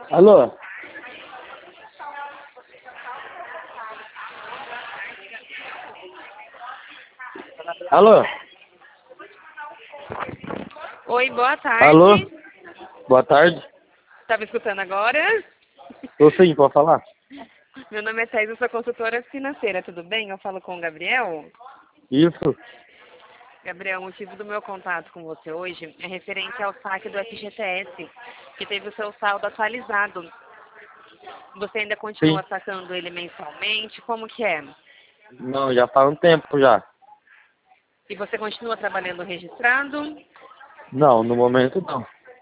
Alô? Alô? Oi, boa tarde. Alô? Boa tarde. Tá me escutando agora? Tô sim, pode falar? Meu nome é Thais, eu sou consultora financeira, tudo bem? Eu falo com o Gabriel. Isso? Gabriel, o motivo do meu contato com você hoje é referente ao saque do FGTS, que teve o seu saldo atualizado. Você ainda Sim. continua sacando ele mensalmente? Como que é? Não, já faz um tempo já. E você continua trabalhando registrado? Não, no momento não.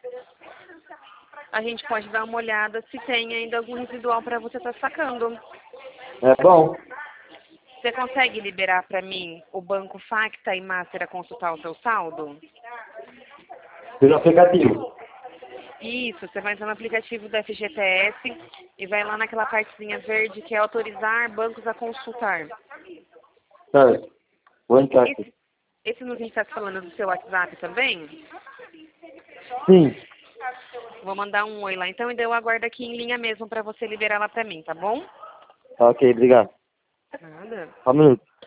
A gente pode dar uma olhada se tem ainda algum residual para você estar sacando. É bom. Você consegue liberar para mim o banco Facta e Master a consultar o seu saldo? Pelo aplicativo. Isso, você vai entrar no aplicativo do FGTS e vai lá naquela partezinha verde que é autorizar bancos a consultar. Certo. Vou entrar aqui. Esse número que a gente está falando do seu WhatsApp também? Sim. Vou mandar um oi lá então e daí eu aguardo aqui em linha mesmo para você liberar lá para mim, tá bom? Tá ok, obrigado. Nada. Só um minuto.